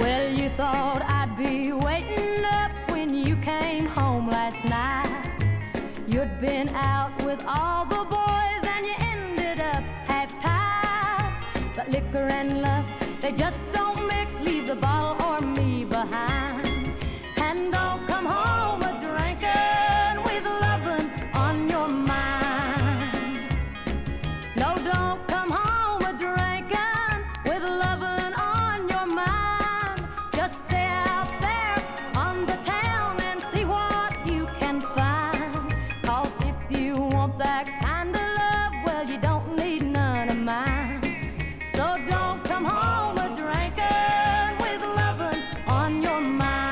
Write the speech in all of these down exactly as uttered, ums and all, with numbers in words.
Well, you thought I'd be waiting up when you came home last night. You'd been out with all the boys and you ended up half-tied. But liquor and love, they just don't mix. Leave the bottle or me behind. And don't come home a drinking with lovin' on your mind. No, don't come home a drinking with lovin' on your mind. Just stay out there on the town and see what you can find. 'Cause if you want that kind of love, well, you don't need none of mine. So don't come home a drinking with lovin' on your mind.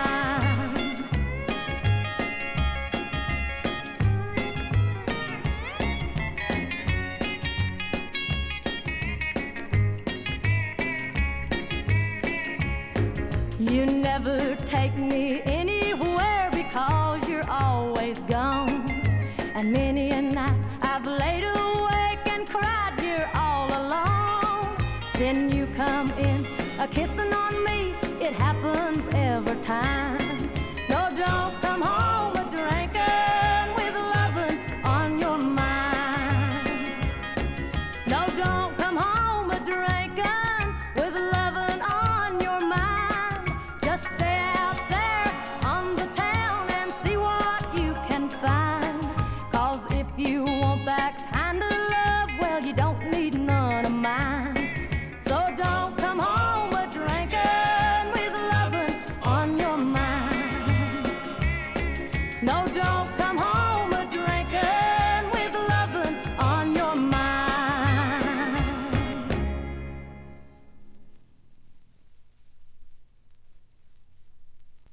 You never take me anywhere because you're always gone. And many a night I've laid awake and cried you're all alone. Then you come in a kissing on me, it happens every time.